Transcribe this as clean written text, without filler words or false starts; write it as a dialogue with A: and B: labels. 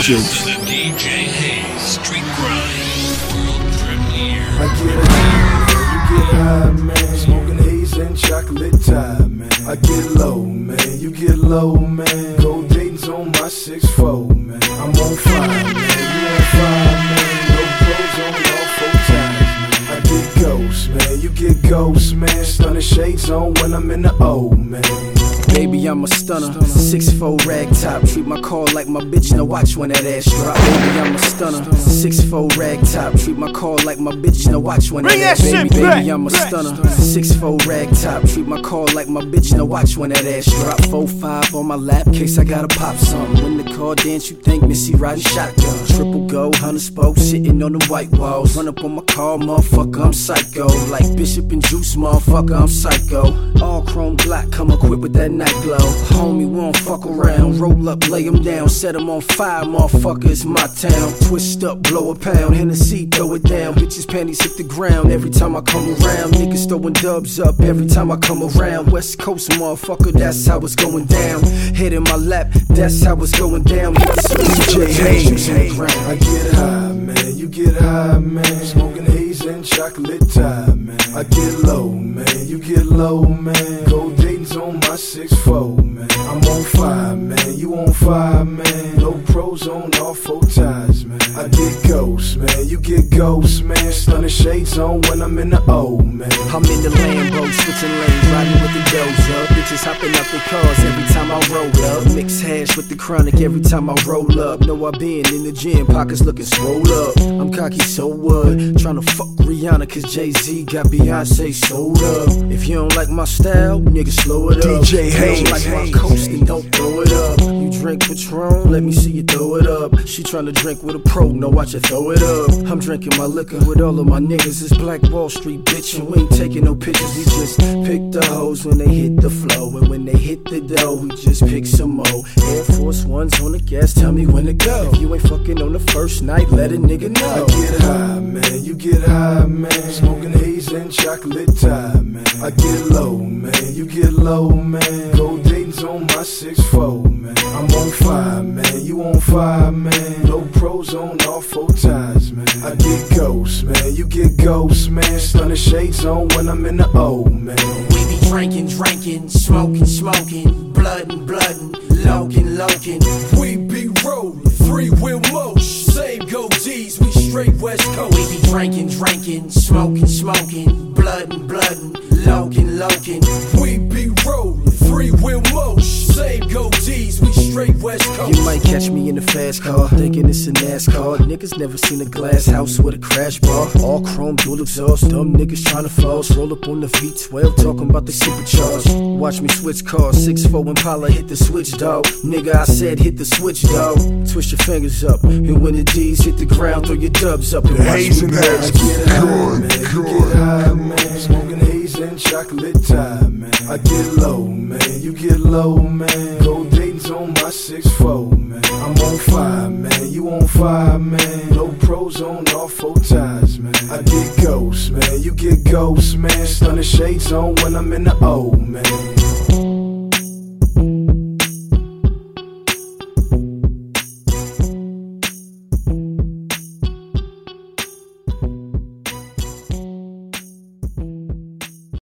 A: Jokes.
B: The DJ Hayes Street Grind World Premiere.
C: I get high, you get high, man. Smoking haze and chocolate tie, man. I get low, man. You get low, man. Gold Dayton's on my 6'4", man. I'm on fire, man. You on fire, man. No pros on all 4 times, man. I get ghosts, man. You get ghosts, man. Stunning shades on when I'm in the O, man.
D: Baby, I'm a stunner, 6'4" rag top. Treat my car like my bitch, now watch when that ass drop. Baby, I'm a stunner, 6'4" rag top. Treat my car like my bitch, now watch when that ass drop. Baby, I'm a stunner, 6'4" rag top. Treat my car like my bitch, now watch when that ass drop. 4-5 on my lap, case I gotta pop something. When the car dance, you think Missy riding shotgun. Triple go, 100 spokes, sitting on the white walls. Run up on my car, motherfucker, I'm psycho. Like Bishop and Juice, motherfucker, I'm psycho. All chrome black, come equipped with that night glow. Homie won't fuck around. Roll up, lay him down. Set him on fire, motherfucker, it's my town. Twist up, blow a pound. Hennessy, throw it down. Bitches' panties hit the ground every time I come around. Niggas throwing dubs up every time I come around. West Coast, motherfucker, that's how it's going down. Head in my lap, that's how it's going down. DJ Hayes.
C: I get high, man. You get high, man. Smoking haze and chocolate tie, man. I get low, man. You get low, man. Gold Dayton's on my 6'4", man. I'm on fire, man. You on fire, man. No pros on all 4 ties, man. I get ghosts, man. You get ghosts, man. Stunning shades on when I'm in the O, man.
D: I'm in the Lambo, switching lanes, riding with the dozer. Bitches hopping out their cars every time I roll up. Mix hash with the chronic every time I roll up. Know I been in the gym, pockets looking swole up. I'm cocky, so what? Tryna fuck Rihanna, cause Jay-Z got Beyonce sold up. If you don't like my style, nigga, slow it up.
A: DJ Hayes.
D: If you don't like my coast, then don't throw it up. You drink Patron, let me see you throw it up. She tryna drink with a pro, no, watch her throw it up. I'm drinking my liquor with all of my niggas. It's Black Wall Street, bitch, and we ain't taking no pictures. We just pick the hoes when they hit the flow. And when they hit the dough, we just pick some more. Air Force Ones on the gas, tell me when to go. If you ain't fucking on the first night, let a nigga know.
C: I get high, man. You get high, man. Smoking haze and chocolate tie, man. I get low, man. You get low, man. Gold Dayton's on my 6'4", man. I'm on fire, man. You on fire, man. No pros on all 4 ties, man. I get ghosts, man. You get ghosts, man. Stunning shades on when I'm in the O, man.
D: We be drinking, smoking, bloodin', lokin'.
E: We be rollin', 3-wheel motion, same goatees, we straight West Coast.
D: We be drinking, smoking, bloodin', lokin'.
E: We be rollin', 3-wheel motion, same goatees, we straight West Coast.
D: You might catch me in a fast car, thinking it's a NASCAR. Niggas never seen a glass house with a crash bar. All chrome, dual exhaust, dumb niggas tryna floss. Roll up on the V12, talking about the supercharged. Watch me switch cars, 6'4" Impala, hit the switch, dog. Nigga, I said hit the switch, dog. Twist your fingers up, and when the D's hit the ground, throw your dubs up and watch
A: Haze
D: me
A: and
D: bounce.
C: I get high, man. You get high, man. Smoking haze and chocolate tie, man. I get low, man. You get low, man. Gold Dayton's on my 6'4", man. I'm on fire, man. You on fire, man. No pros on all 4 ties, man. I get ghosts, man. You get ghosts, man. Stunning shades on when I'm in the O, man.